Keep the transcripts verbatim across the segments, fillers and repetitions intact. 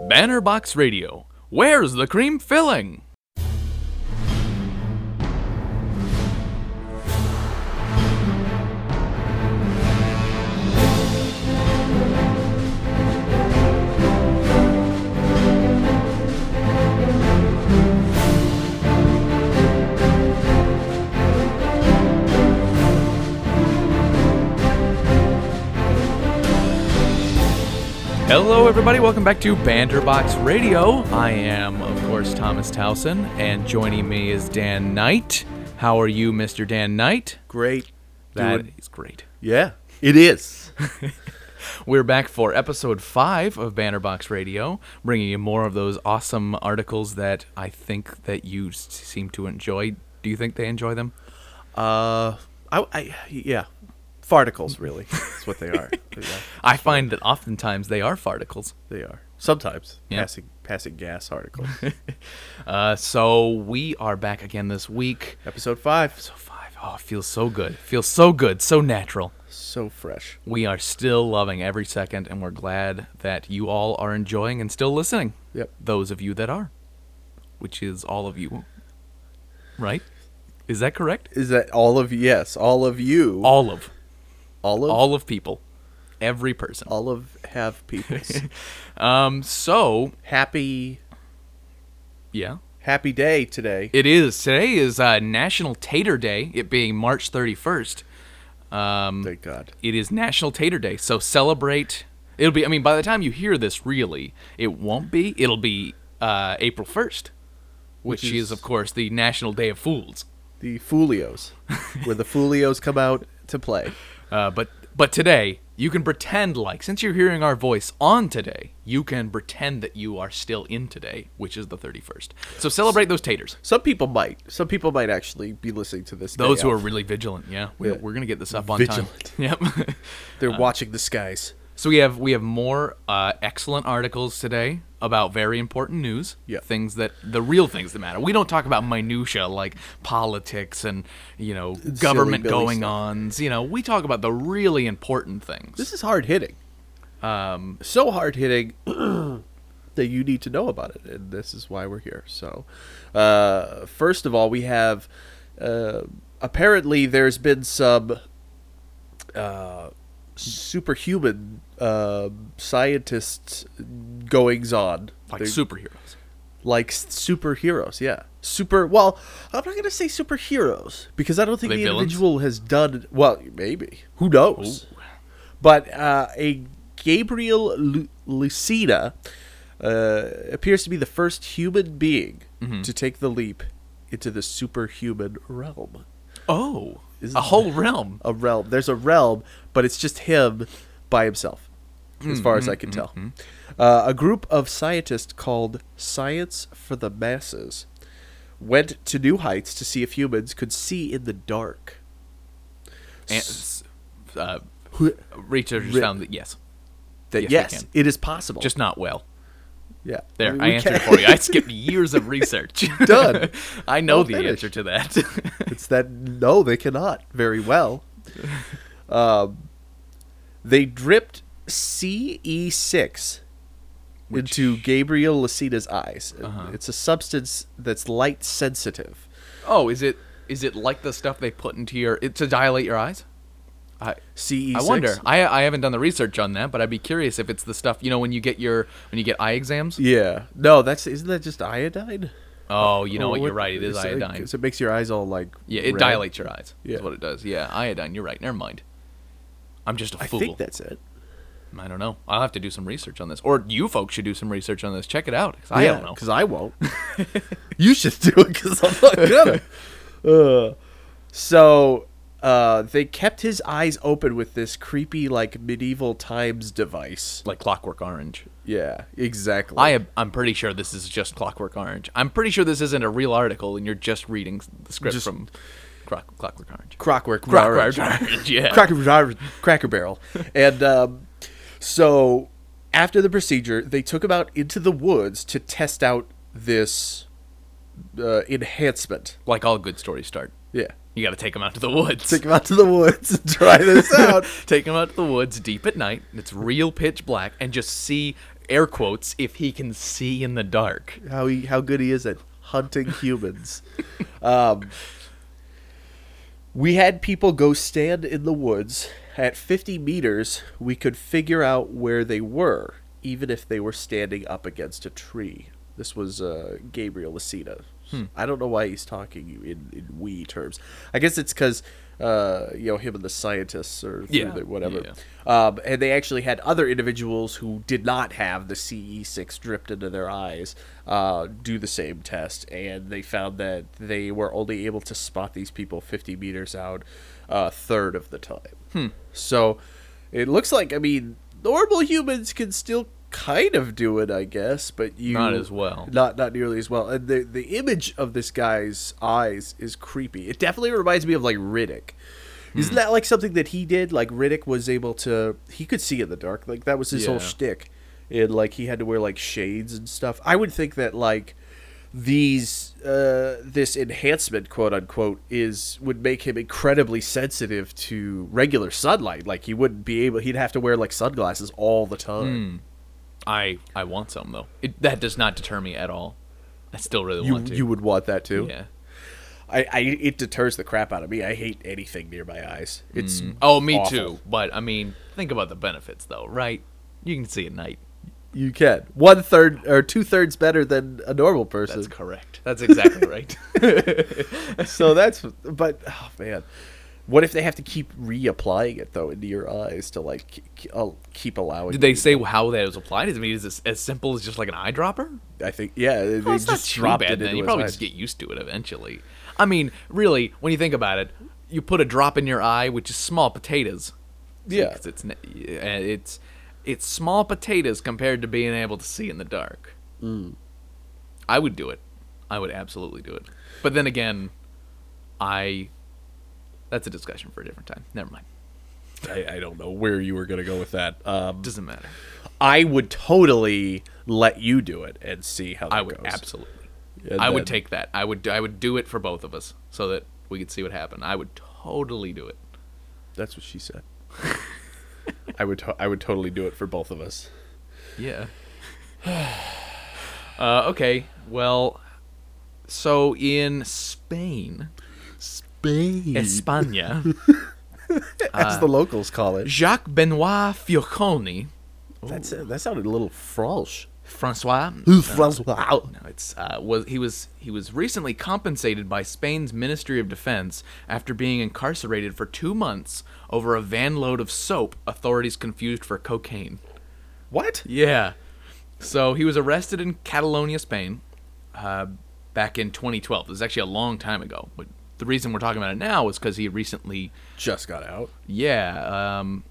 Banner Box Radio. Where's the cream filling? Hello everybody, welcome back to Banterbox Radio. I am, of course, Thomas Towson, and joining me is Dan Knight. How are you, Mister Dan Knight? Great. That Doing- is great. Yeah, it is. We're back for episode five of Banterbox Radio, bringing you more of those awesome articles that I think that you s- seem to enjoy. Do you think they enjoy them? Uh, I, I yeah, farticles really. That's what they are. Yeah, I find that oftentimes they are farticles. they are. Sometimes Yeah. passing passing gas articles. Uh, so we are back again this week. Episode five. So five. Oh, it feels so good. It feels so good, so natural. So fresh. We are still loving every second, and we're glad that you all are enjoying and still listening. Yep. Those of you that are, which is all of you, right? Is that correct? Is that all of yes, all of you, All of, all of all of people, every person. all of have peoples. Um. So happy yeah, happy day today. it is. Today is uh, National Tater Day. It being March thirty-first. Um. Thank God. It is National Tater Day, so celebrate. It'll be, I mean, by the time you hear this, really, it won't be. It'll be uh, April first, which, Which is, is- of course, the National Day of Fools. The Foolios, where the Foolios come out to play. Uh, but but today, you can pretend like, since you're hearing our voice on today, you can pretend that you are still in today, which is the thirty-first. So celebrate those taters. Some people might. Some people might actually be listening to this. Those day who are off. really vigilant, yeah. We're, Yeah. we're going to get this up on Vigilant. time. Yep. They're watching the skies. So we have we have more uh, excellent articles today about very important news, Yeah. things that the real things that matter. We don't talk about minutia like politics and you know government Billy going stuff. ons. You know, we talk about the really important things. This is hard hitting. Um, So hard hitting that you need to know about it, and this is why we're here. So, uh, first of all, we have uh, apparently there's been some uh, superhuman uh, scientists goings on, like They- superheroes. like s- superheroes. Yeah, super. Well, I'm not gonna say superheroes because I don't think Are the they villains? individual has done. Well, maybe. Who knows? But uh, a Gabriel Lu- Lucida uh, appears to be the first human being Mm-hmm. to take the leap into the superhuman realm. Oh, Isn't a whole realm. A realm. There's a realm, but it's just him by himself, as far as I can tell. Uh, a group of scientists called Science for the Masses went to new heights to see if humans could see in the dark. And, s- uh, Who- researchers Ri- found that yes, That Yes, we yes, can. it is possible. just not well. yeah. There, mean, I we answered can- for you. I skipped years of research. Done. I know Well the finished. answer to that. It's that no, they cannot very well. Um, they dripped C E six Which- into Gabriel Lucida's eyes. Uh-huh. It's a substance that's light sensitive. Oh, is it is it like the stuff they put into your it, to dilate your eyes? I C E I six. wonder. I I haven't done the research on that, but I'd be curious if it's the stuff you know when you get your when you get eye exams. Yeah. No, that's isn't that just iodine? Oh, you know Or what? You're right. It is it's like- iodine. so it makes your eyes all like Yeah, it red. dilates your eyes. Yeah. Is what it does. Yeah, iodine. You're right. Never mind. I'm just a I fool. think that's it. I don't know. I'll have to do some research on this, or you folks should do some research on this. Check it out. 'Cause I don't know. Because I won't. You should do it because I'm not gonna. Uh, so uh, they kept his eyes open with this creepy, like medieval times device. Like Clockwork Orange. Yeah, exactly. I am, I'm pretty sure this is just Clockwork Orange. I'm pretty sure this isn't a real article, and you're just reading the script Just- from Clock, Clockwork Orange. Clockwork Clockwork Orange. Orange. Yeah. Cracker, Cracker Barrel. And um, so after the procedure, they took him out into the woods to test out this uh, enhancement. Like all good stories start. Yeah. You got to take them out to the woods. Take him out to the woods and try this out. Take them out to the woods deep at night. It's real pitch black, and just see air quotes, if he can see in the dark. How he how good he is at hunting humans. um, we had people go stand in the woods. At fifty meters, we could figure out where they were, even if they were standing up against a tree. This was uh, Gabriel Lucena. Hmm. I don't know why he's talking in, in we terms. I guess it's because uh, you know him and the scientists or yeah. the, whatever. Yeah. Um, and they actually had other individuals who did not have the C E six dripped into their eyes uh, do the same test, and they found that they were only able to spot these people fifty meters out a third of the time. Hmm. So it looks like, I mean, normal humans can still kind of do it, I guess, but you not as well. Not not nearly as well. And the the image of this guy's eyes is creepy. It definitely reminds me of like Riddick. Hmm. Isn't that like something that he did? Like Riddick was able to he could see in the dark. Like that was his yeah. whole shtick. And like he had to wear like shades and stuff. I would think that like these uh this enhancement, quote unquote, is would make him incredibly sensitive to regular sunlight. Like he wouldn't be able he'd have to wear like sunglasses all the time. Hmm. I I want some though. It, that does not deter me at all. I still really You want to. you would want that too? Yeah. I, I it deters the crap out of me. I hate anything near my eyes. It's mm. oh me awful. too. But I mean, think about the benefits though, right? You can see at night. You can one third or two thirds better than a normal person. That's correct. That's exactly right. So that's but oh man. What if they have to keep reapplying it though into your eyes to like keep, keep allowing? Did they people? say how that was applied? I mean, is this as simple as just like an eyedropper? I think yeah. They Well, it's just not too dropped bad it then. into You his probably eyes. just get used to it eventually. I mean, really, when you think about it, you put a drop in your eye, which is small potatoes. Yeah, because it's it's it's small potatoes compared to being able to see in the dark. Mm. I would do it. I would absolutely do it. But then again, I. That's a discussion for a different time. Never mind. I, I don't know where you were gonna go with that. Um, Doesn't matter. I would totally let you do it and see how that I would goes. absolutely. And I then- would take that. I would. I would do it for both of us so that we could see what happened. I would totally do it. That's what she said. I would. To- I would totally do it for both of us. Yeah. uh, okay. Well, so in Spain, Spain, España, as uh, the locals call it. Jacques Benoit Fioconi, That's that sounded a little French. Francois. Francois. No, it's uh, was he was he was recently compensated by Spain's Ministry of Defense after being incarcerated for two months over a van load of soap authorities confused for cocaine. What? Yeah, so he was arrested in Catalonia, Spain, uh, back in twenty twelve. This is actually a long time ago, but the reason we're talking about it now is because he recently Just got out. yeah. Um,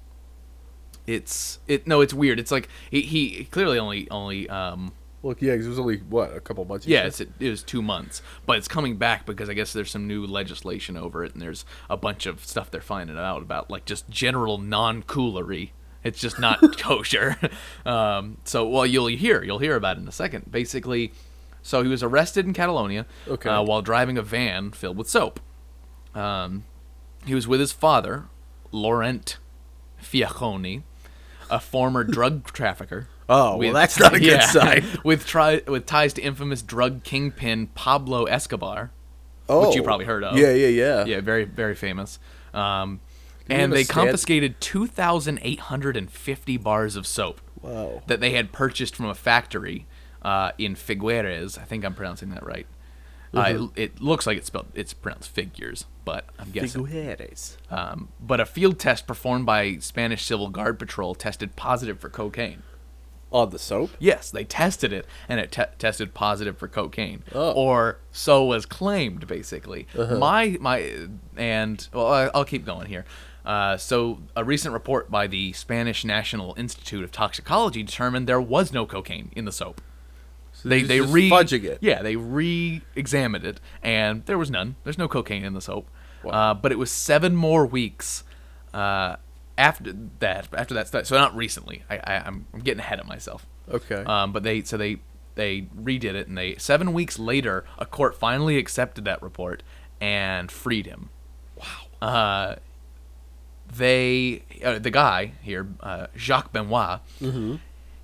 it's it no, it's weird. It's like he, he clearly only only um. Well, yeah, 'cause it was only what a couple months. Yeah, it's, it was two months, but it's coming back because I guess there's some new legislation over it, and there's a bunch of stuff they're finding out about, like just general non-coolery. It's just not kosher. Um, so, well, you'll hear you'll hear about it in a second. Basically, so he was arrested in Catalonia Okay. uh, while driving a van filled with soap. Um, he was with his father, Laurent Fiaconi, a former drug trafficker. Oh, with- well, that's not a good yeah, sign. with tri- with ties to infamous drug kingpin Pablo Escobar, Oh, which you probably heard of. Yeah, yeah, yeah. Yeah, very very famous. Um, Did he have and a they stand- confiscated two thousand eight hundred fifty bars of soap Wow. that they had purchased from a factory uh, in Figueres. I think I'm pronouncing that right. Uh, it, it looks like it's spelled it's pronounced figures, but I'm guessing. Figueres. Um, but a field test performed by Spanish Civil Guard Patrol tested positive for cocaine. On the soap? Yes, they tested it, and it te- tested positive for cocaine, Oh. or so was claimed. Basically, my my and well, I- I'll keep going here. Uh, so, a recent report by the Spanish National Institute of Toxicology determined there was no cocaine in the soap. They It's they just re fudging it. yeah they re-examined it, and there was none. There's no cocaine in the soap. Wow. Uh, but it was seven more weeks uh, after that. After that, stu- so not recently. I, I I'm, I'm getting ahead of myself. Okay. Um, but they so they they redid it, and they seven weeks later, a court finally accepted that report and freed him. Wow. Uh, they uh, the guy here, uh, Jacques Benoit. Mm-hmm.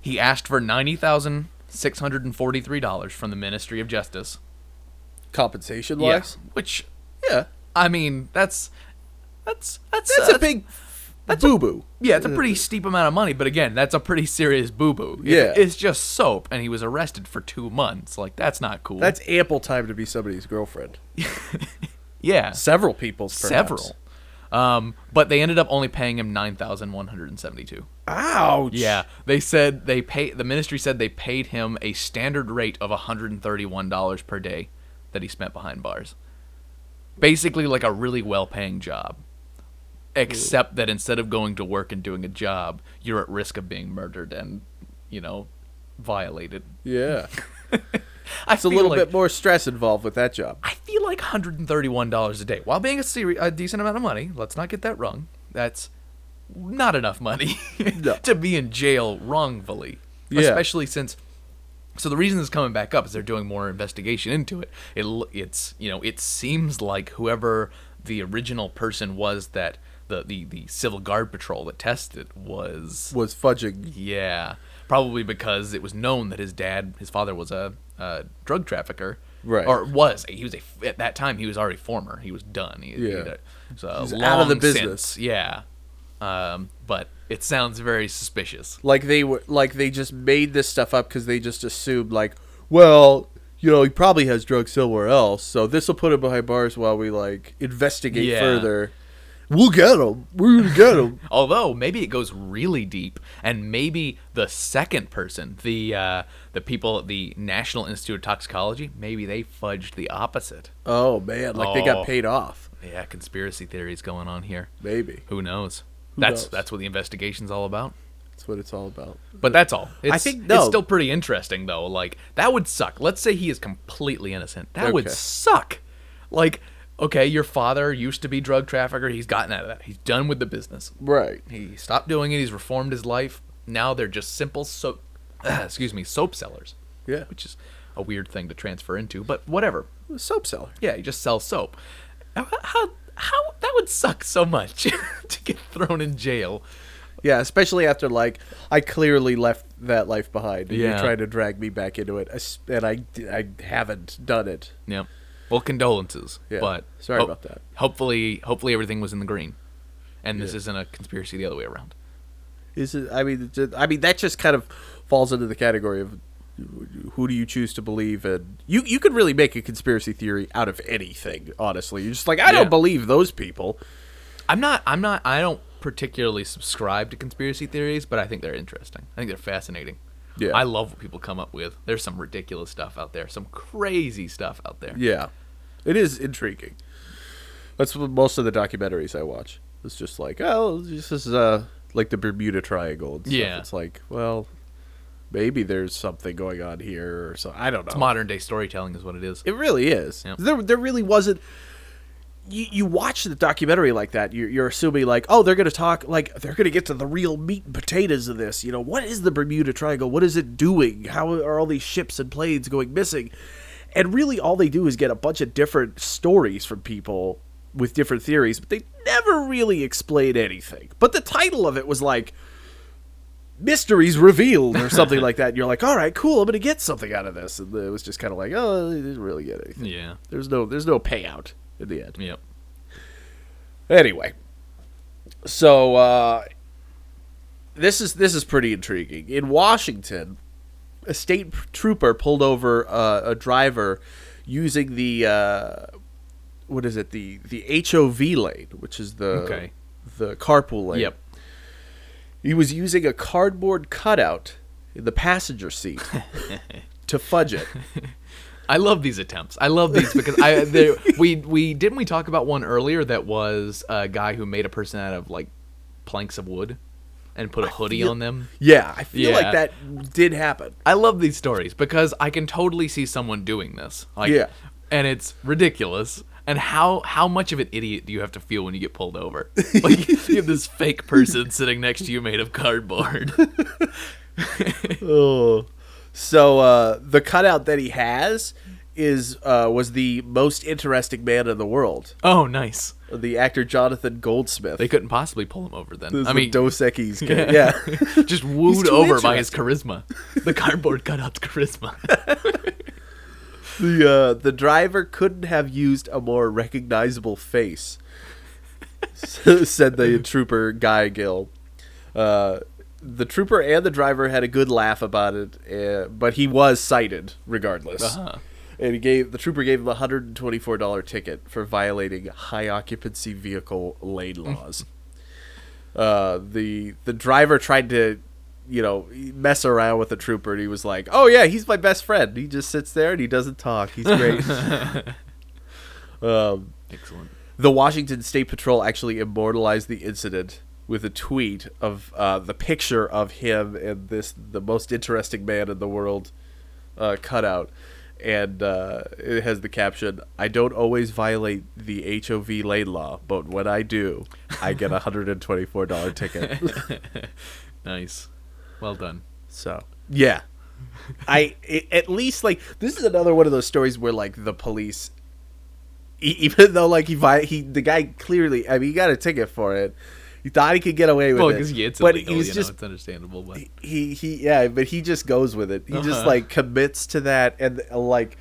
He asked for ninety thousand six hundred and forty-three dollars from the Ministry of Justice. Compensation wise, Yeah, which yeah, I mean, that's that's that's that's uh, a big boo boo. Yeah, it's a pretty steep amount of money, but again, that's a pretty serious boo boo. Yeah. It's just soap, and he was arrested for two months. Like, that's not cool. That's ample time to be somebody's girlfriend. yeah, Several people's, perhaps. several. Um, but they ended up only paying him nine thousand one hundred and seventy-two. Ouch. Yeah, they said they pay. The ministry said they paid him a standard rate of one hundred and thirty-one dollars per day that he spent behind bars. Basically, like a really well-paying job. Except that instead of going to work and doing a job, you're at risk of being murdered and, you know, violated. Yeah. I It's a feel little like, bit more stress involved with that job. I feel like one hundred thirty-one dollars a day, while being a, seri- a decent amount of money, let's not get that wrong, that's not enough money No. to be in jail wrongfully. Yeah. Especially since... So the reason it's coming back up is they're doing more investigation into it. It it's you know it seems like whoever the original person was that the, the, the civil guard patrol that tested was Was fudging. yeah probably because it was known that his dad his father was a, a drug trafficker, Right. or was he was a at that time he was already former he was done he, Yeah. he, so He's long out of the since, business. yeah um, but it sounds very suspicious. Like they were, like they just made this stuff up because they just assumed, like, well, you know, he probably has drugs somewhere else, so this will put him behind bars while we like investigate Yeah. further. We'll get him. We're gonna get him. Although maybe it goes really deep, and maybe the second person, the uh, the people at the National Institute of Toxicology, maybe they fudged the opposite. Oh man, like they Oh. got paid off. Yeah, conspiracy theories going on here. Maybe Who knows? Who that's knows? that's what the investigation's all about. that's what it's all about. But that's all. It's, I think- no. it's still pretty interesting though. Like that would suck. Let's say he is completely innocent. That would Okay. suck. Like, okay, your father used to be drug trafficker. He's gotten out of that. He's done with the business. Right. He stopped doing it. He's reformed his life. Now they're just simple soap, excuse me, soap sellers. Yeah. Which is a weird thing to transfer into, but whatever. A soap seller. Yeah, he just sells soap. How how, how that would suck so much to get thrown in jail. Yeah, especially after like I clearly left that life behind, and Yeah. you're trying to drag me back into it, es- and I, I haven't done it. Yeah. Well, condolences. Yeah. But Sorry ho- about that. Hopefully, hopefully everything was in the green, and this Yeah. isn't a conspiracy the other way around. Is it? I mean, it's- I mean that just kind of falls into the category of who do you choose to believe in. You you could really make a conspiracy theory out of anything. Honestly, you're just like I Yeah. don't believe those people. I'm not. I'm not. I don't particularly subscribe to conspiracy theories, but I think they're interesting. I think they're fascinating. Yeah. I love what people come up with. There's some ridiculous stuff out there. Some crazy stuff out there. Yeah, it is intriguing. That's what most of the documentaries I watch. It's just like, oh, this is uh like the Bermuda Triangle. And stuff. Yeah. It's like, well, maybe there's something going on here or so. I don't know. It's modern day storytelling is what it is. It really is. Yep. There, there really wasn't. You, you watch the documentary like that, you're, you're assuming like, oh, they're going to talk like they're going to get to the real meat and potatoes of this. You know, what is the Bermuda Triangle? What is it doing? How are all these ships and planes going missing? And really, all they do is get a bunch of different stories from people with different theories, but they never really explain anything. But the title of it was like Mysteries Revealed or something like that. And you're like, all right, cool, I'm going to get something out of this. And it was just kind of like, oh, they didn't really get anything. Yeah. There's no there's no payout in the end. Yep. Anyway, so uh, this is this is pretty intriguing. In Washington, a state trooper pulled over uh, a driver using the uh, what is it the the H O V lane, which is the Okay. the carpool lane. Yep. He was using a cardboard cutout in the passenger seat to fudge it. I love these attempts. I love these because I they, we we didn't we talk about one earlier that was a guy who made a person out of like planks of wood and put a hoodie feel- on them. Yeah, I feel Yeah. like that did happen. I love these stories because I can totally see someone doing this. Like, Yeah. and it's ridiculous. And how how much of an idiot do you have to feel when you get pulled over? Like you have this fake person sitting next to you made of cardboard. Oh. So uh, the cutout that he has is uh, was the most interesting man in the world. Oh, nice. The actor Jonathan Goldsmith. They couldn't possibly pull him over then. This is I the mean, Dos Equis guy. Yeah. just wooed too over by his interesting. charisma. The cardboard cutout's charisma. The uh, the driver couldn't have used a more recognizable face, said the trooper Guy Gill. Uh, the trooper and the driver had a good laugh about it, uh, but he was cited regardless. Uh-huh. And he gave the trooper gave him a hundred and twenty four dollar ticket for violating high occupancy vehicle lane laws. uh, the the driver tried to, you know, mess around with the trooper, and he was like, "Oh yeah, he's my best friend. He just sits there and he doesn't talk. He's great." um, Excellent. the Washington State Patrol actually immortalized the incident with a tweet of uh, the picture of him and this the most interesting man in the world uh, cutout. And uh, it has the caption, "I don't always violate the H O V lane law, but when I do, I get a one hundred twenty-four dollar ticket." Nice. Well done. So, yeah. I it, at least, like, this is another one of those stories where, like, the police, e- even though, like, he, vi- he the guy clearly, I mean, he got a ticket for it. He thought he could get away with Well, it. because yeah, it's but illegal, he's you just know, it's understandable. But he he yeah, but he just goes with it. He just Uh-huh. like commits to that, and uh, like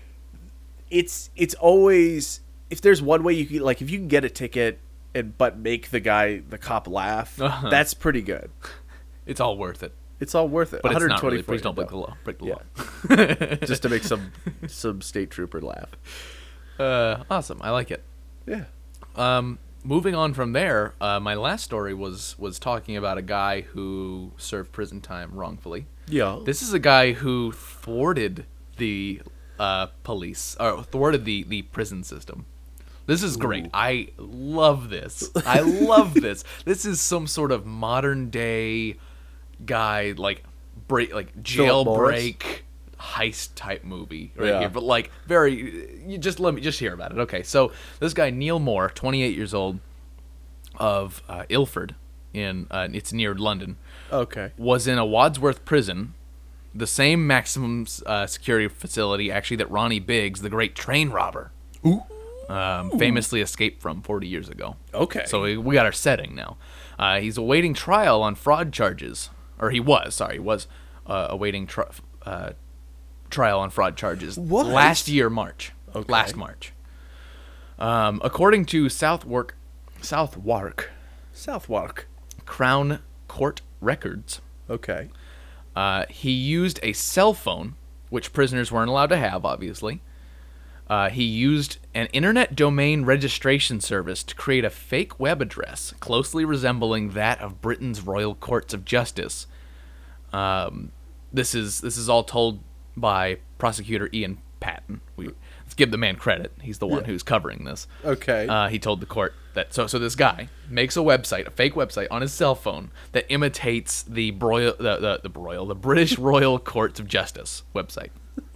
it's it's always, if there's one way you can, like, if you can get a ticket and but make the guy the cop laugh, Uh-huh. that's pretty good. it's all worth it. It's all worth it. But it's not really. one hundred twenty-four Please don't break the no. law. Break the Yeah. law. Just to make some some state trooper laugh. Uh, awesome. I like it. Yeah. Um, moving on from there, uh, my last story was was talking about a guy who served prison time wrongfully. Yeah. This is a guy who thwarted the uh, police, or thwarted the, the prison system. This is great. Ooh. I love this. I love this. This is some sort of modern day guy, like break, like Philip Morris? jailbreak heist type movie right Yeah. here. But like very, you just let me just hear about it. Okay, so this guy Neil Moore, twenty-eight years old, of uh, Ilford, in uh, it's near London, Okay. was in a Wadsworth prison, the same maximum uh, security facility actually that Ronnie Biggs, the great train robber, Ooh. um, famously escaped from forty years ago. Okay. So we, we got our setting now. Uh, he's awaiting trial on fraud charges, or he was, sorry, he was uh, awaiting tri- uh, trial on fraud charges What? last year, March. Okay. Last March. Um, according to Southwark, Southwark Southwark. Crown Court records, Okay. uh, he used a cell phone, which prisoners weren't allowed to have, obviously. Uh, he used an internet domain registration service to create a fake web address closely resembling that of Britain's Royal Courts of Justice. Um, this is this is all told by prosecutor Ian Patton. We let's give the man credit; he's the one Yeah. who's covering this. Okay. Uh, he told the court that so so this guy makes a website, a fake website on his cell phone that imitates the broil the the, the broil the British Royal Courts of Justice website.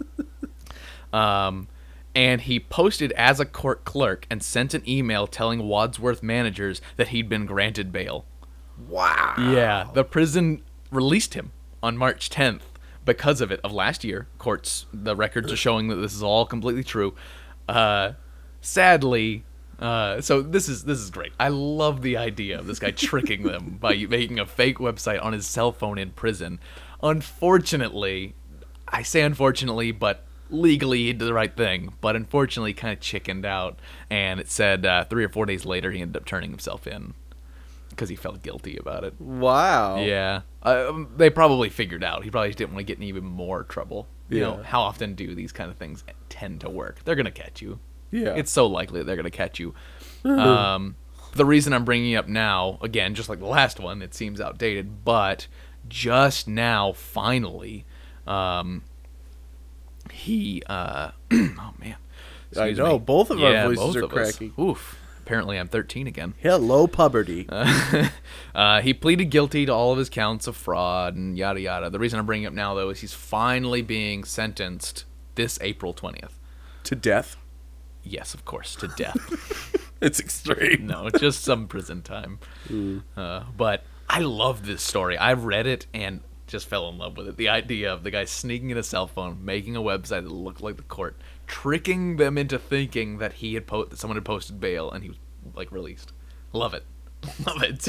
Um, and he posted as a court clerk and sent an email telling Wadsworth managers that he'd been granted bail. wow. Yeah, the prison released him on March tenth because of it of last year. Courts, the records are showing that this is all completely true. Uh, sadly, uh, so this is this is great. I love the idea of this guy tricking them by making a fake website on his cell phone in prison. Unfortunately, I say unfortunately, but legally he did the right thing. But unfortunately, he kind of chickened out, and it said uh, three or four days later he ended up turning himself in because he felt guilty about it. Wow. Yeah, uh, they probably figured out. He probably just didn't want to get in even more trouble. You know, Yeah. how often do these kind of things tend to work? They're gonna catch you. Yeah. It's so likely that they're gonna catch you. um, the reason I'm bringing it up now, again, just like the last one, it seems outdated, but just now, finally, um, he. Uh, oh man, I Excuse know, me. both of our Yeah, voices both are of us. cracking. Oof. Apparently, I'm thirteen again. Hello, puberty. Uh, uh, he pleaded guilty to all of his counts of fraud and yada yada. The reason I'm bringing it up now, though, is he's finally being sentenced this April twentieth. To death. Yes, of course, to death. It's extreme. No, just some prison time. Uh, but I love this story. I've read it, and just fell in love with it. The idea of the guy sneaking in a cell phone, making a website that looked like the court, tricking them into thinking that he had po- that someone had posted bail and he was like released. Love it. Love it.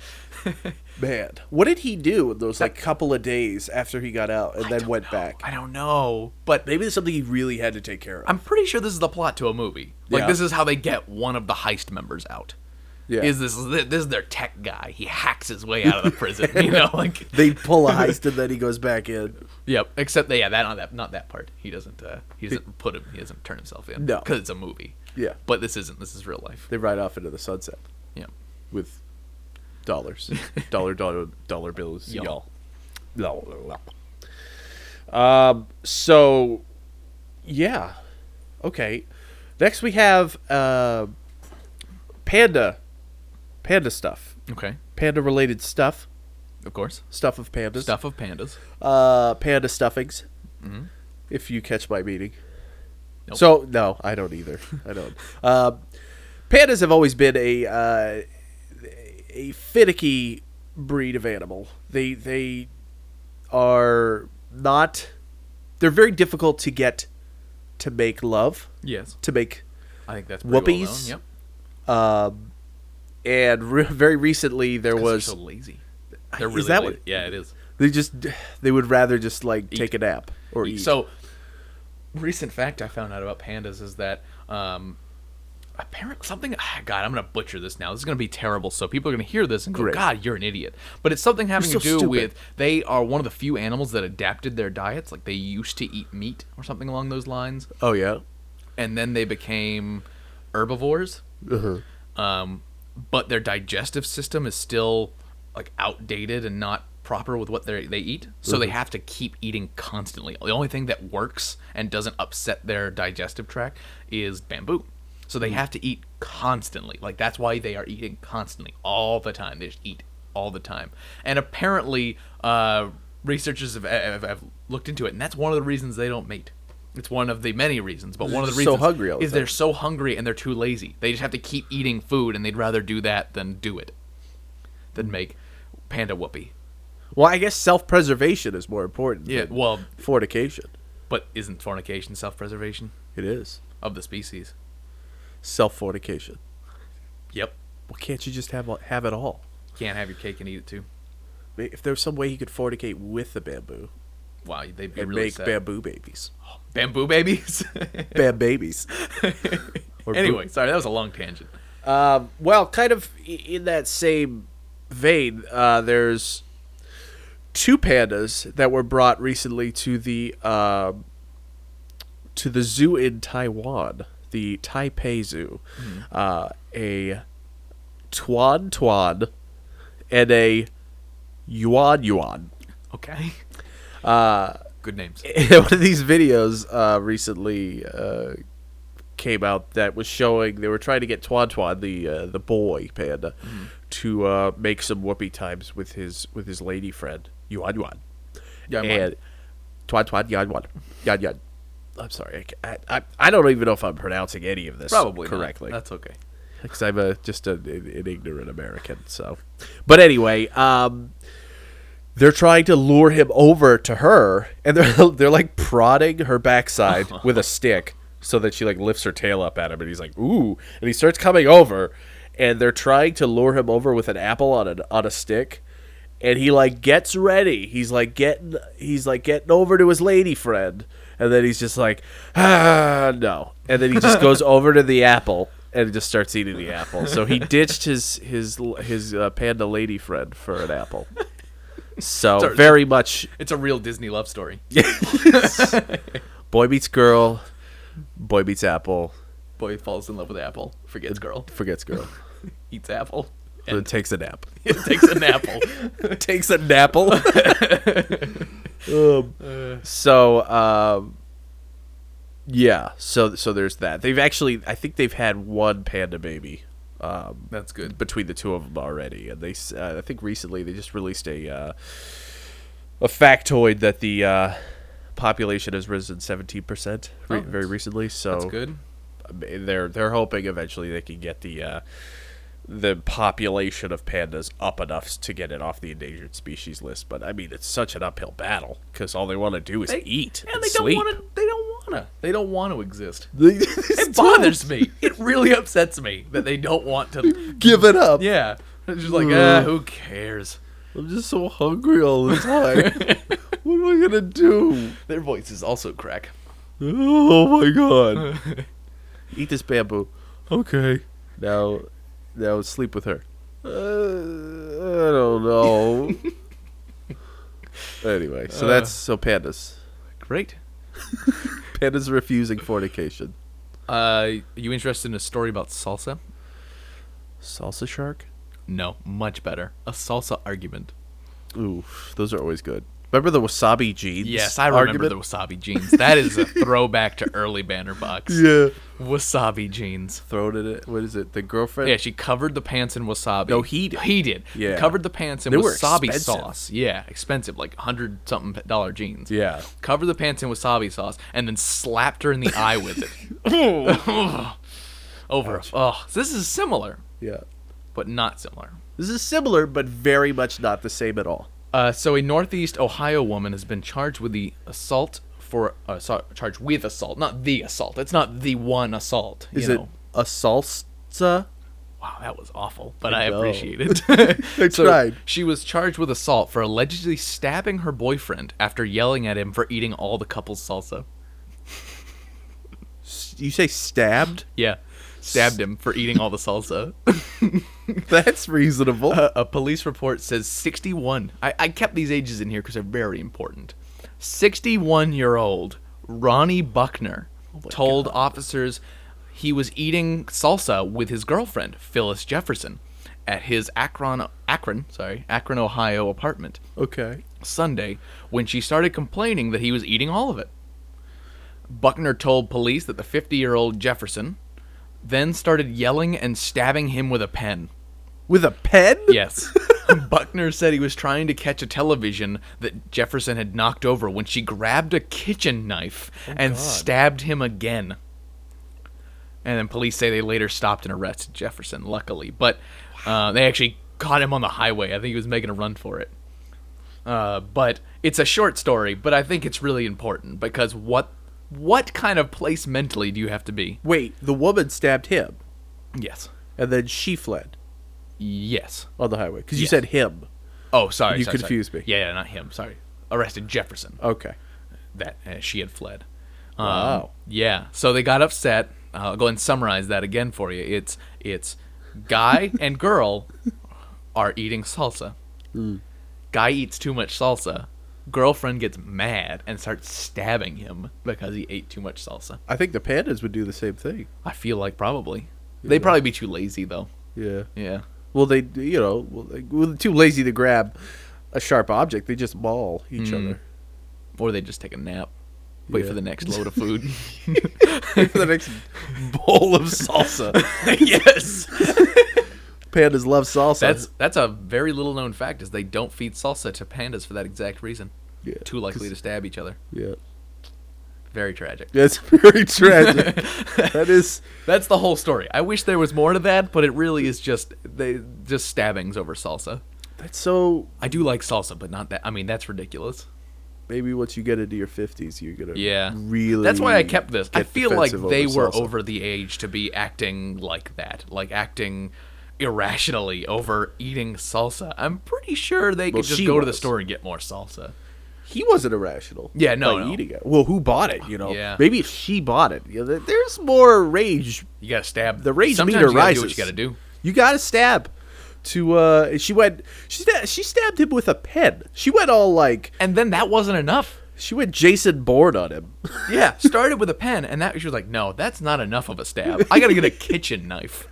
Man, what did he do in those like couple of days after he got out and I then don't went know. back? I don't know, but Maybe there's something he really had to take care of. I'm pretty sure this is the plot to a movie. Like Yeah. this is how they get one of the heist members out. Yeah. Is this this is their tech guy? He hacks his way out of the prison. You know, like They pull a heist and then he goes back in. Yep. Except that yeah, that not that not that part. He doesn't uh, he doesn't put him. He doesn't turn himself in. No. Because it's a movie. Yeah. But this isn't. This is real life. They ride off into the sunset Yeah. with dollars, dollar, dollar, dollar bills, Y'all. y'all. No, no. Um. So, yeah. Okay. Next we have uh, panda, panda stuff. Okay. Panda related stuff. Of course. Stuff of pandas. Stuff of pandas. Uh, panda stuffings. Mhm. If you catch my meaning. Nope. So no, I don't either. I don't. Um, pandas have always been a uh, a finicky breed of animal. They they are not. They're very difficult to get to make love. Yes. To make I think that's pretty well whoopies. known. Yep. Um, and re- very recently there 'Cause was. they're so lazy. They're Is really that lazy. what- Yeah, it is. They just they would rather just like Eat. take a nap or eat. So, recent fact I found out about pandas is that um, apparently something. ah, God, I'm gonna butcher this now. This is gonna be terrible. So people are gonna hear this and go, Great. "God, you're an idiot." But it's something having so to do stupid. with they are one of the few animals that adapted their diets. Like they used to eat meat or something along those lines, oh yeah. and then they became herbivores. Uh-huh. Um, but their digestive system is still like outdated and not proper with what they they eat, so they have to keep eating constantly. The only thing that works and doesn't upset their digestive tract is bamboo. So they have to eat constantly. Like that's why they are eating constantly all the time. They just eat all the time. And apparently, uh, researchers have, have, have looked into it, and that's one of the reasons they don't mate. It's one of the many reasons, but They're one of the just so reasons hungry all the is they're time. so hungry and they're too lazy. They just have to keep eating food, and they'd rather do that than do it, than make panda whoopee. Well, I guess self-preservation is more important. Yeah, than well, fornication. but isn't fornication self-preservation It is of the species? self-fornication. Yep. Well, can't you just have have it all? Can't have your cake and eat it too. If there's some way you could fornicate with the bamboo Wow, they'd be and really make sad. bamboo babies, Bamboo babies. bam babies. Or Anyway, sorry, that was a long tangent. Um, well, kind of i- in that same vein, uh, there's two pandas that were brought recently to the um to the zoo in Taiwan, the Taipei Zoo. Uh, a Tuan Tuan and a Yuan Yuan. Okay. Uh, Good names. one of these videos uh, recently uh, came out that was showing they were trying to get Tuan Tuan, the uh, the boy panda, to uh, make some whoopee times with his with his lady friend Yuan Yuan. Yeah, I'm and Tuan Tuan Yuan Yuan Yuan Yuan. I'm sorry, I, I I don't even know if I'm pronouncing any of this Probably not. correctly. That's okay. Because I'm a, just a, an, an ignorant American. So, but anyway, um, they're trying to lure him over to her, and they're they're like prodding her backside with a stick so that she like lifts her tail up at him, and he's like, "Ooh!" And he starts coming over, and they're trying to lure him over with an apple on a on a stick, and he like gets ready. He's like getting he's like getting over to his lady friend, and then he's just like, "Ah, no!" And then he just goes over to the apple. And just starts eating the apple. So he ditched his his his uh, panda lady friend for an apple. So Sorry, very much It's a real Disney love story. boy meets girl, boy meets apple, Boy falls in love with apple, forgets girl, forgets girl, eats apple, and and takes a nap. takes an apple. takes a napple. um, so um, yeah, so so there's that. They've actually, I think they've had one panda baby. Um, That's good. between the two of them already, and they s- uh, I think recently they just released a uh, a factoid that the uh, population has risen seventeen percent re- Oh, very recently. So That's good. they're they're hoping eventually they can get the uh, the population of pandas up enough to get it off the endangered species list. But I mean, it's such an uphill battle because all they want to do is They, eat and and they sleep. don't want to. They don't want to. They don't want to exist. They- It bothers me. It really upsets me that they don't want to. Give it up. Yeah, it's just like, ah, who cares? I'm just so hungry all the time. What am I gonna do? Their voices also crack. Oh my god! Eat this bamboo. Okay. Now, now sleep with her. Uh, I don't know. Anyway, so Uh. that's so pandas. Great. Pandas refusing fornication. Uh, you interested in a story about salsa? Salsa shark? No, much better. A salsa argument. Ooh, those are always good. Remember the wasabi jeans? Yes, I remember argument? the wasabi jeans. That is a throwback to early Banner Box. Yeah. Wasabi jeans. Thrown in it. What is it? The girlfriend? Yeah, she covered the pants in wasabi. No, he did. He did. Yeah. Covered the pants in They were wasabi expensive. sauce. Yeah, expensive, like hundred something dollar jeans. Yeah. Covered the pants in wasabi sauce and then slapped her in the eye with it. Over. Oh, so this is similar, Yeah. but not similar. This is similar, but very much not the same at all. Uh, so a Northeast Ohio woman has been charged with the assault for uh, so, charged with assault, not the assault. It's not the one assault. You Is know. it a salsa? Wow, that was awful, but I I, know. appreciate it. I So, tried. She was charged with assault for allegedly stabbing her boyfriend after yelling at him for eating all the couple's salsa. S- You say stabbed? Yeah, stabbed him for eating all the salsa. That's reasonable. Uh, a police report says sixty-one. I, I kept these ages in here because they're very important. sixty-one-year-old Ronnie Buckner told officers he was eating salsa with his girlfriend, Phyllis Jefferson, at his Akron, Akron, sorry, Akron, Ohio apartment Okay. Sunday when she started complaining that he was eating all of it. Buckner told police that the fifty-year-old Jefferson then started yelling and stabbing him with a pen. With a pen? Yes. Buckner said he was trying to catch a television that Jefferson had knocked over when she grabbed a kitchen knife and God. stabbed him again. And then police say they later stopped and arrested Jefferson, luckily. But uh, they actually caught him on the highway. I think he was making a run for it. Uh, but it's a short story, but I think it's really important because what what kind of place mentally do you have to be? Wait, the woman stabbed him, Yes. and then she fled Yes. on the highway. Because you Yes. said him. Oh, sorry. You sorry, confused sorry. me. Yeah, yeah, not him. Sorry. Arrested Jefferson. Okay. That uh, she had fled. Um, Wow. Yeah. So they got upset. Uh, I'll go and summarize that again for you. It's it's guy and girl are eating salsa. Mm. Guy eats too much salsa. Girlfriend gets mad and starts stabbing him because he ate too much salsa. I think the pandas would do the same thing. I feel like probably. They'd probably be too lazy though. Yeah. Yeah. Well, they, you know, well, they, well, they're too lazy to grab a sharp object. They just maul each Mm. other. Or they just take a nap. Wait Yeah. for the next load of food. For the next bowl of salsa. Yes. Pandas love salsa. That's that's a very little known fact is they don't feed salsa to pandas for that exact reason. yeah, Too likely 'cause- to stab each other. Yeah. Very tragic. That's very tragic. That is. That's the whole story. I wish there was more to that, but it really is just they just stabbings over salsa. That's so. I do like salsa, but not that. I mean, that's ridiculous. Maybe once you get into your fifties, you're gonna. Yeah. Really. That's why I kept this. I get feel like defensive they over were salsa. over the age to be acting like that, like acting irrationally over eating salsa. I'm pretty sure they Well, could just she go to the was. store and get more salsa. He wasn't irrational. Yeah, no, by no. eating it. Well, who bought it? You know. Yeah. Maybe if she bought it, you know, there- there's more rage. You gotta stab. The rage Sometimes meter you gotta rises. do what you gotta do. You got to stab. To uh, she went. She sta- she stabbed him with a pen. She went all like. And then that wasn't enough. She went Jason Bourne on him. Yeah, started with a pen, and that she was like, "No, that's not enough of a stab. I gotta get a kitchen knife."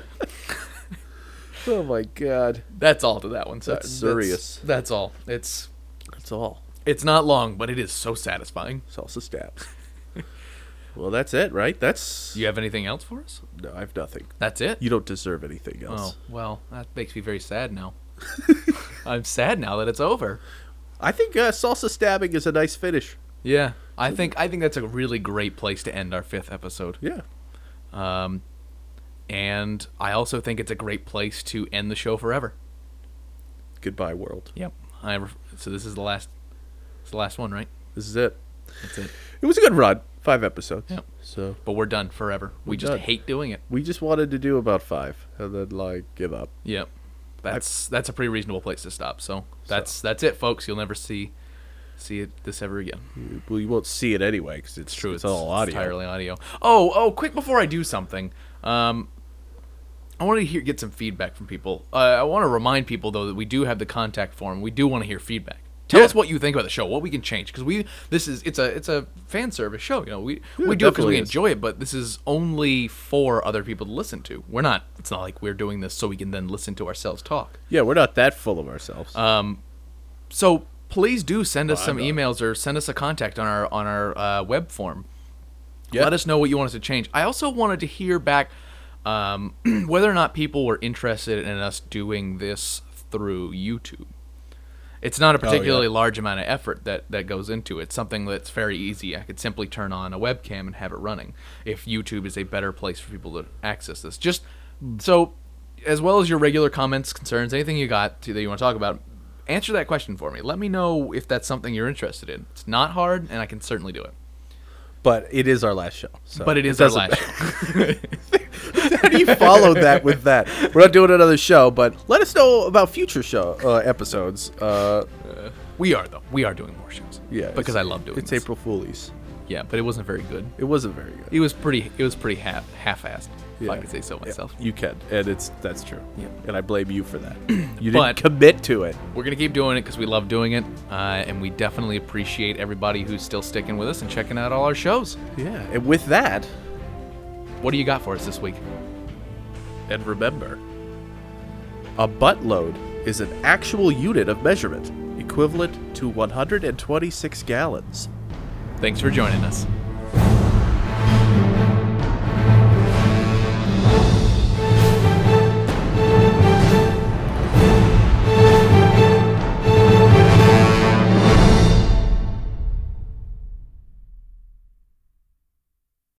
Oh my god. That's all to that one. So That's serious. That's, that's all. It's That's all. it's not long, but it is so satisfying. Salsa stabs. Well, that's it, right? That's. Do you have anything else for us? No, I have nothing. That's it. You don't deserve anything Oh else. well, that makes me very sad now. I'm sad now that it's over. I think uh, salsa stabbing is a nice finish. Yeah, I think I think that's a really great place to end our fifth episode. Yeah. Um, and I also think it's a great place to end the show forever. Goodbye, world. Yep. I ref- so this is the last. It's the last one, right? This is it. That's it. It was a good run. Five episodes. Yep. So But we're done forever. We We're just done. hate doing it. we just wanted to do about five, and then like give up. Yep. That's that's a pretty reasonable place to stop. So that's that's it, folks. You'll never see see it this ever again. Well, you won't see it anyway because it's It's true. It's, all audio. entirely audio. Oh, oh! Quick before I do something, um, I want to hear get some feedback from people. Uh, I want to remind people though that we do have the contact form. We do want to hear feedback. Tell Yeah. us what you think about the show. What we can change because we this is it's a it's a fan service show. You know we Yeah, we it do it because we definitely is. enjoy it, but this is only for other people to listen to. We're not. It's not like we're doing this so we can then listen to ourselves talk. Yeah, we're not that full of ourselves. Um, so please do send us Oh, some I'm not. emails or send us a contact on our on our uh, web form. Yeah. Let us know what you want us to change. I also wanted to hear back um, whether or not people were interested in us doing this through YouTube. It's not a particularly Oh, yeah. large amount of effort that, that goes into it. It's something that's very easy. I could simply turn on a webcam and have it running if YouTube is a better place for people to access this. Just so, as well as your regular comments, concerns, anything you got to, that you want to talk about, answer that question for me. Let me know if that's something you're interested in. It's not hard, and I can certainly do it. But it is our last show. So But it is it our doesn't last matter. show. How do you follow that with that? We're not doing another show, but let us know about future show uh, episodes. Uh, We are, though. We are doing more shows. yeah, Because it's- I love doing It's this. April Fool's. Yeah, but it wasn't very good. It wasn't very good. It was pretty. It was pretty half half-assed, if I Yeah. could say so myself. You can, and it's that's true. Yeah. And I blame you for that. You But- didn't commit to it. We're gonna keep doing it because we love doing it, uh, and we definitely appreciate everybody who's still sticking with us and checking out all our shows. Yeah. And with that, What do you got for us this week? and remember, a buttload is an actual unit of measurement equivalent to one hundred twenty-six gallons. Thanks for joining us.